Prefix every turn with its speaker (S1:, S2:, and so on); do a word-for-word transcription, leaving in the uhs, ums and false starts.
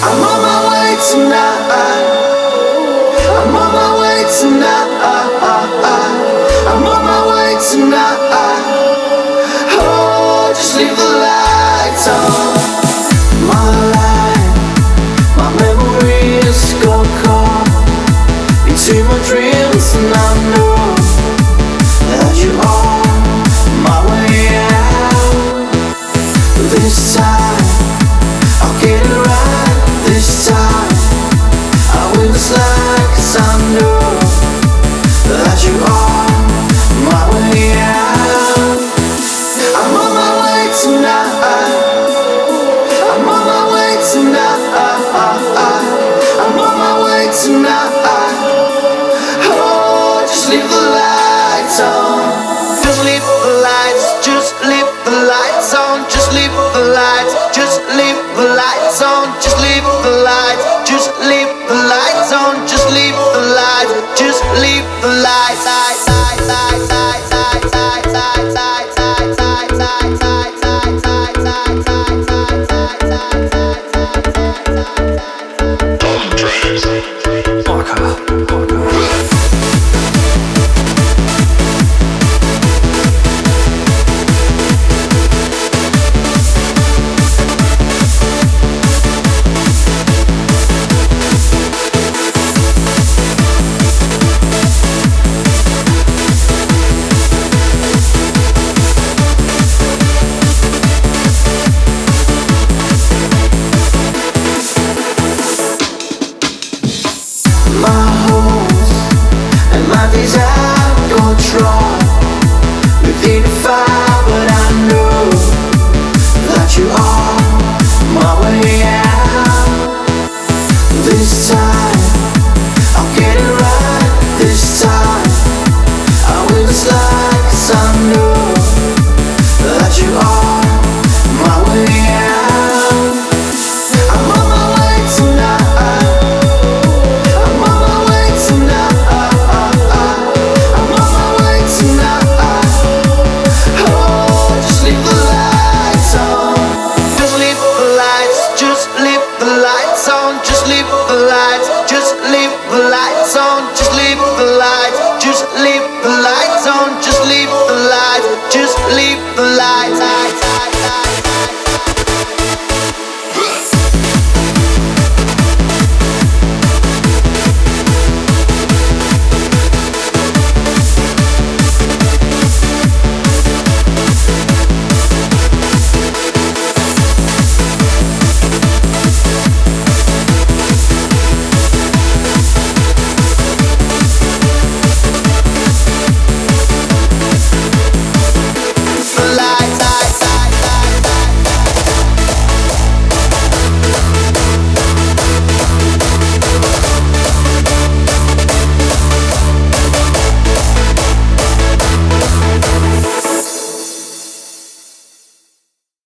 S1: I'm on my way tonight. I'm on my way tonight. I'm on my way tonight. Oh, just leave the lights on. My life, my memories got caught into my dreams, and I know that you are my way out. This time I'll get it right. This time I will slide, 'cause I know that you are my way out. I'm on my way tonight. I'm on my way tonight. I'm on my way tonight. Oh, just leave the lights on. Just leave the lights. Just leave the lights on. Just leave the lights. Just leave the lights on. Just leave the lights. Just leave the lights on. Just leave the lights. Just leave the lights. My hopes and my desire go dry within the fire, but I know that you are my way out. This time I'll get it right. This time I will slide, 'cause I know that you are my way out. I'm on my way tonight. I'm on my way tonight. I'm on my way tonight. Oh, just leave the lights on. Just leave the lights. Just leave the lights on. Just leave the lights. Just leave the lights on. Just leave the lights.